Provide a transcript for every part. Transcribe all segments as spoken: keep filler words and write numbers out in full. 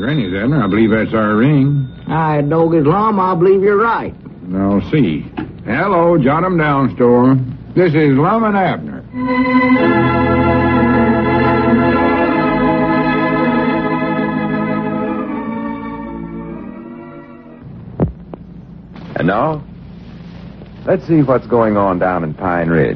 Granny, then. I believe that's our ring. I dog his lum, I believe you're right. Now, see. Hello, Jot 'em Down store. This is Lum and Abner. And now, let's see what's going on down in Pine Ridge.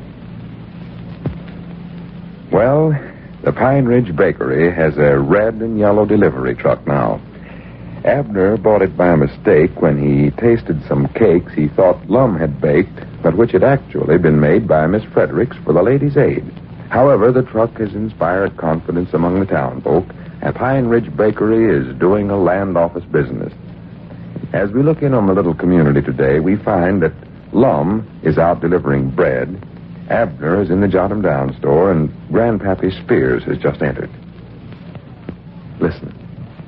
Well, the Pine Ridge Bakery has a red and yellow delivery truck now. Abner bought it by mistake when he tasted some cakes he thought Lum had baked, but which had actually been made by Miss Fredericks for the Ladies' Aid. However, the truck has inspired confidence among the townfolk, and Pine Ridge Bakery is doing a land office business. As we look in on the little community today, we find that Lum is out delivering bread, Abner is in the Jot 'em Down store, and Grandpappy Spears has just entered. Listen.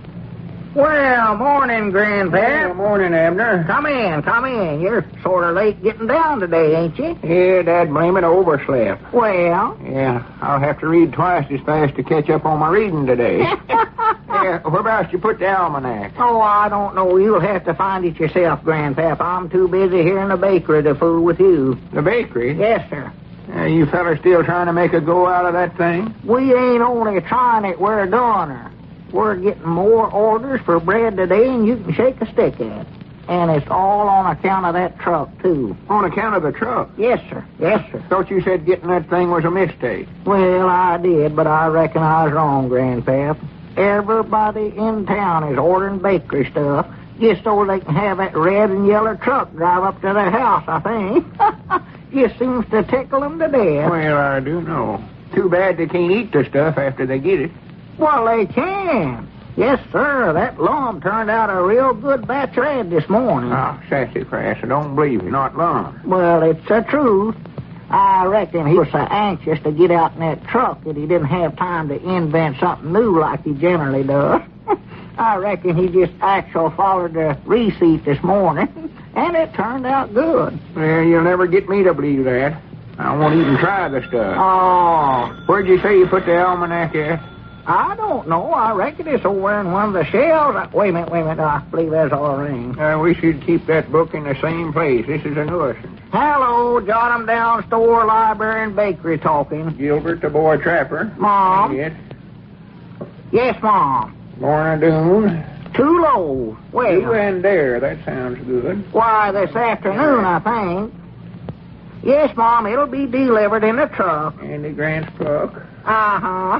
Well, morning, Grandpa. Well, morning, Abner. Come in, come in. You're sort of late getting down today, ain't you? Yeah, Dad, blame it, overslept. Well? Yeah, I'll have to read twice as fast to catch up on my reading today. Yeah, whereabouts you put the almanac? Oh, I don't know. You'll have to find it yourself, Grandpap. I'm too busy here in the bakery to fool with you. The bakery? Yes, sir. Uh, you fellas still trying to make a go out of that thing? We ain't only trying it, we're doing her. We're getting more orders for bread today than you can shake a stick at. And it's all on account of that truck, too. On account of the truck? Yes, sir. Yes, sir. Thought you said getting that thing was a mistake. Well, I did, but I reckon I was wrong, Grandpap. Everybody in town is ordering bakery stuff just so they can have that red and yellow truck drive up to their house, I think. Just seems to tickle them to death. Well, I do know. Too bad they can't eat the stuff after they get it. Well, they can. Yes, sir. That Lum turned out a real good batch of bread this morning. Oh, sassafras. I don't believe it. Not Lum. Well, it's the truth. I reckon he was so anxious to get out in that truck that he didn't have time to invent something new like he generally does. I reckon he just actually followed the receipt this morning, and it turned out good. Well, you'll never get me to believe that. I won't even try the stuff. Oh. Where'd you say you put the almanac at? I don't know. I reckon it's over in one of the shelves. Wait a minute, wait a minute. I believe there's our ring. Uh, we should keep that book in the same place. This is a nuisance. Hello, Jot 'em Down store, library, and bakery talking. Gilbert, the boy trapper. Mom? Yes. Yes, Mom. Lorna Doone. Two loaves. Well, You and there. That sounds good. why, this afternoon, I think. Yes, Mom, it'll be delivered in a truck. Andy Grant's truck. Uh-huh.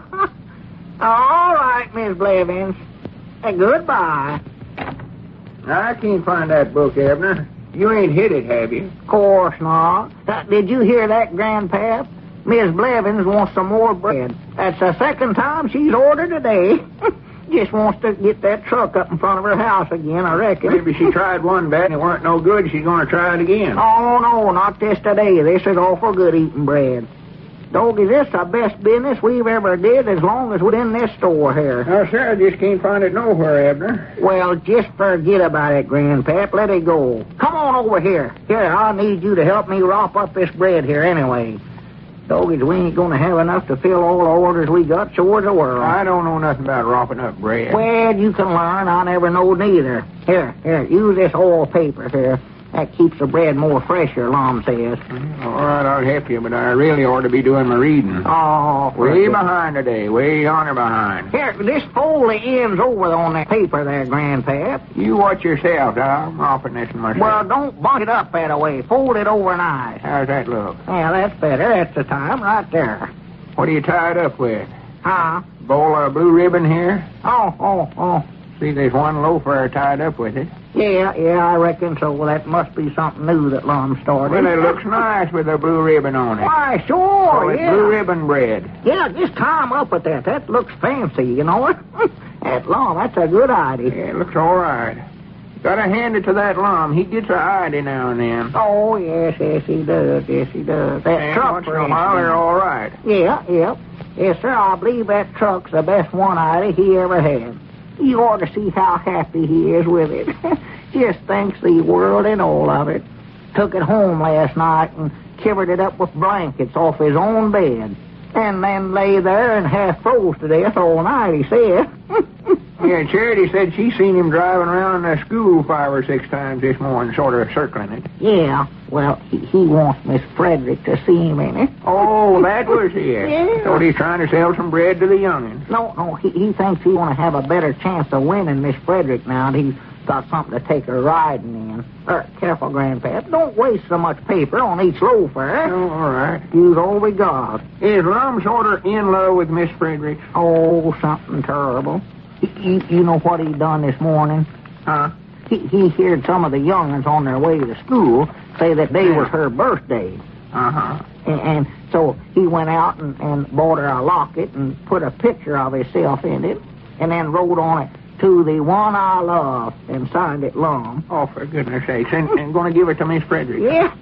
All right, Miss Blevins. Uh, goodbye. I can't find that book, Abner. You ain't hit it, have you? Of course not. Uh, did you hear that, Grandpap? Miss Blevins wants some more bread. That's the second time she's ordered today. Just wants to get that truck up in front of her house again, I reckon. Maybe she tried one batch and it weren't no good. She's going to try it again. Oh, no, not this today. This is awful good eating bread. Doggy, this is the best business we've ever did as long as we're in this store here. No, sir, I just can't find it nowhere, Abner. Well, just forget about it, Grandpap. Let it go. Come on over here. Here, I need you to help me wrap up this bread here anyway. Doggies, we ain't going to have enough to fill all the orders we got, so the world. I don't know nothing about wrapping up bread. Well, you can learn. I never knowed neither. Here, here, use this oil paper here. That keeps the bread more fresher, Lum says. All right, I'll help you, but I really ought to be doing my reading. Oh, Way behind today, way yonder behind. Here, just fold the ends over on that paper there, Grandpap. You watch yourself, I'm wrapping this myself. Well, don't bunch it up that way. Fold it over nice. How's that look? Yeah, that's better. That's the time right there. What are you tied up with? Huh? Bowl of blue ribbon here? Oh, oh, oh. See, there's one loafer tied up with it. Yeah, yeah, I reckon so. Well, that must be something new that Lum started. Well, it looks nice with a blue ribbon on it. Why, sure, Oh, it's yeah. blue ribbon bread. Yeah, just tie 'em up with that. That looks fancy, you know it? That Lum, that's a good idea. Yeah, it looks all right. Gotta hand it to that Lum. He gets a idea now and then. Oh, yes, yes, he does. Yes, he does. That And truck, once in for a while, instance. they're all right. Yeah, yeah. Yes, sir, I believe that truck's the best one idea he ever had. You ought to see how happy he is with it. Just thanks the world and all of it. Took it home last night and covered it up with blankets off his own bed. and then lay there and half froze to death all night, he said. Yeah, Charity said she seen him driving around the school five or six times this morning, sort of circling it. Yeah, well, he, he wants Miss Frederick to see him in it. Oh, that was it. Yeah. So he's trying to sell some bread to the youngins. No, no, he, he thinks he want to have a better chance of winning Miss Frederick now that he's got something to take her riding in. Er, careful, Grandpap. Don't waste so much paper on each loafer. Eh? Oh, all right. Use all we got. Is Lum sort of in love with Miss Frederick? Oh, something terrible. You, you know what he done this morning? Huh? He, he heard some of the young'uns on their way to school say that day was her birthday. Uh-huh. And, and so he went out and, and bought her a locket and put a picture of himself in it and then wrote on it, "To the one I love," and signed it Lum. Oh, for goodness sakes. And, and going to give it to Miss Frederick? Yeah.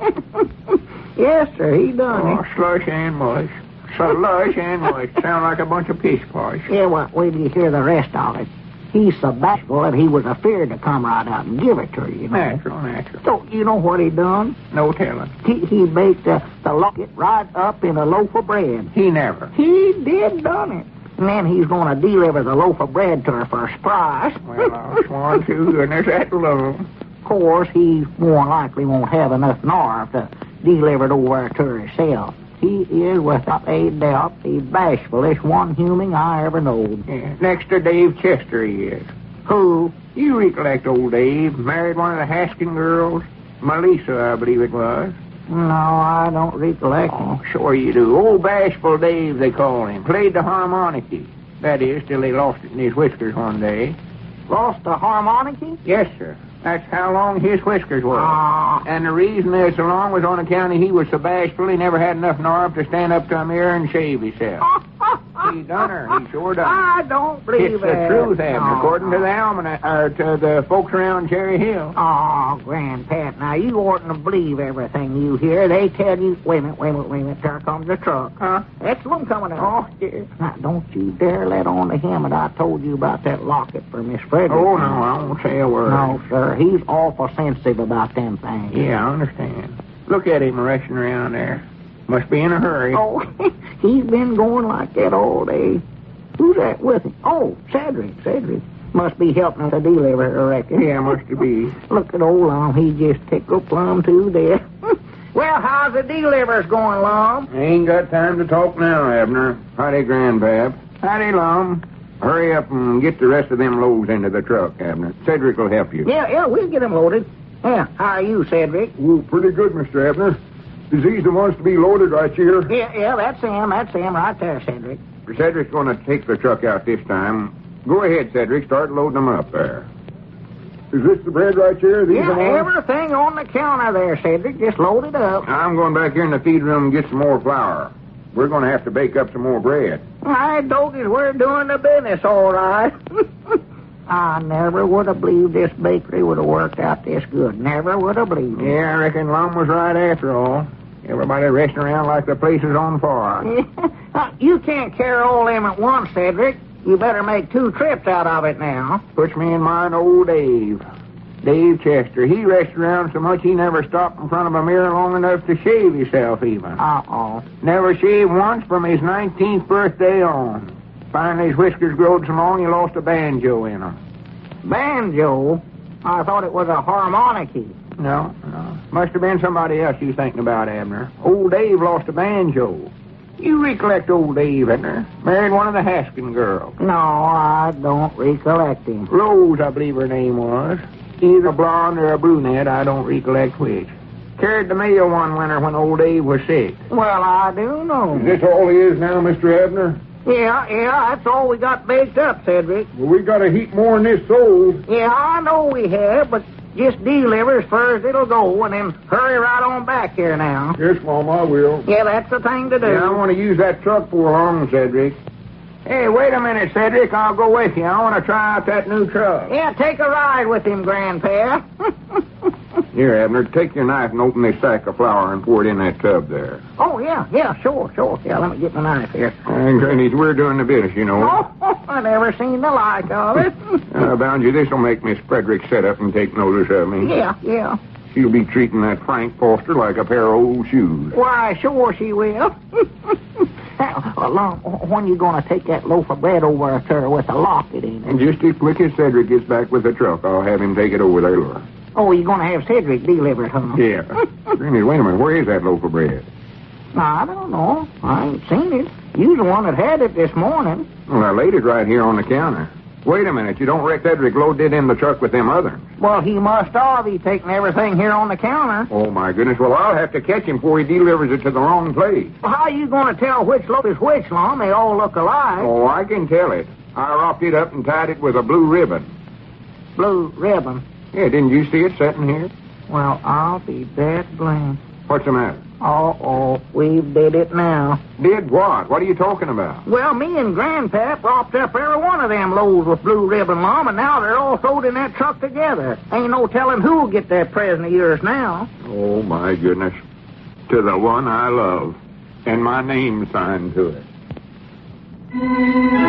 Yes, sir, he done Oh, it. slush and mush. Slush and mush. Sound like a bunch of piss posh. Yeah, well, wait till you hear the rest of it. He's so bashful that he was afeard to come right out and give it to her, you know. Natural, natural. So, you know what he done? No telling. He, he baked uh, the locket right up in a loaf of bread. He never. He did done it. And then he's going to deliver the loaf of bread to her for a surprise. Well, I'll swan to goodness that love. Of course, he more likely won't have enough nerve to deliver it over to her himself. He is, without a doubt, the bashfulest one human I ever knowed. Yeah. Next to Dave Chester he is. Who? You recollect old Dave. Married one of the Haskin girls. Melissa, I believe it was. No, I don't recollect him. Oh, sure you do. Old Bashful Dave, they call him. Played the harmonica. That is, till he lost it in his whiskers one day. Lost the harmonica? Yes, sir. That's how long his whiskers were. Ah. And the reason they're so long was on account of he was so bashful he never had enough nerve to stand up to a mirror and shave himself. He done her. He sure done her. I don't believe It's it. the truth, Abner, No, according no. to the almanac, or to the folks around Cherry Hill. Oh, Grandpat, now you oughtn't to believe everything you hear. They tell you... Wait a minute, wait a minute, wait a minute. There comes the truck. Huh? That's one coming out. Oh, dear. Now, don't you dare let on to him that I told you about that locket for Miss Frederick. Oh, no, I won't say a word. No, sir. He's awful sensitive about them things. Yeah, I understand. Look at him rushing around there. Must be in a hurry. Oh, he's been going like that all day. Who's that with him? Oh, Cedric, Cedric. Must be helping to deliver, I reckon. Yeah, must be. Look at old Lum. He just tickled plumb to death. Well, how's the delivers going, Lum? I ain't got time to talk now, Abner. Howdy, Grandpap. Howdy, Lum. Hurry up and get the rest of them loads into the truck, Abner. Cedric will help you. Yeah, yeah, we'll get him loaded. Yeah, how are you, Cedric? Oh, pretty good, Mister Abner. Is these the ones to be loaded right here? Yeah, yeah, that's him. That's him right there, Cedric. Cedric's going to take the truck out this time. Go ahead, Cedric. Start loading them up there. Is this the bread right here? These Yeah, the ones? everything on the counter there, Cedric. Just load it up. I'm going back here in the feed room and get some more flour. We're going to have to bake up some more bread. I dogies, we're doing the business all right. I never would have believed this bakery would have worked out this good. Never would have believed it. Yeah, I reckon Lum was right after all. Everybody resting around like the place is on fire. Uh, you can't carry all them at once, Cedric. You better make two trips out of it now. Puts me in mind of old Dave. Dave Chester. He rested around so much he never stopped in front of a mirror long enough to shave himself even. Uh-oh. Never shaved once from his nineteenth birthday on. Finally, his whiskers growed so long he lost a banjo in them. Banjo? I thought it was a harmonica. No, no. Must have been somebody else you thinking about, Abner. Old Dave lost a banjo. You recollect old Dave, Abner? Married one of the Haskin girls. No, I don't recollect him. Rose, I believe her name was. Either a blonde or a brunette, I don't recollect which. Carried the mail one winter when old Dave was sick. Well, I do know. Is this all he is now, Mister Abner? Yeah, yeah, that's all we got baked up, Cedric. Well, we got a heap more than this sold. Yeah, I know we have, but just deliver as far as it'll go, and then hurry right on back here now. Yes, Mom, I will. Yeah, that's the thing to do. Yeah, I want to use that truck for long, Cedric. Hey, wait a minute, Cedric. I'll go with you. I want to try out that new truck. Yeah, take a ride with him, Grandpa. Here, Abner, take your knife and open this sack of flour and pour it in that tub there. Oh, yeah, yeah, sure, sure. Yeah, let me get my knife here. And, Granny, we're doing the business, you know. Oh, I never seen the like of it. Uh, bound you, this'll make Miss Frederick sit up and take notice of me. Yeah, yeah. She'll be treating that Frank Foster like a pair of old shoes. Why, sure she will. Well, Lum, when you going to take that loaf of bread over to her with a locket in it? And just as quick as Cedric gets back with the truck, I'll have him take it over there, Laura. Oh, you're going to have Cedric deliver it, huh? Yeah. Granny, wait a minute. Where is that loaf of bread? I don't know. I ain't seen it. You the one that had it this morning. Well, I laid it right here on the counter. Wait a minute. You don't reckon Cedric loaded it in the truck with them others? Well, he must have. He taken everything here on the counter. Oh, my goodness. Well, I'll have to catch him before he delivers it to the wrong place. Well, how are you going to tell which loaf is which, Lum? They all look alike. Oh, I can tell it. I wrapped it up and tied it with a blue ribbon. Blue ribbon? Yeah, didn't you see it sitting here? Well, I'll be that blamed. What's the matter? Uh-oh, we did it now. Did what? What are you talking about? Well, me and Grandpap wrapped up every one of them loads with blue ribbon, Lum, and now they're all throwed in that truck together. Ain't no telling who'll get that present of yours now. Oh, my goodness. To the one I love. And my name signed to it.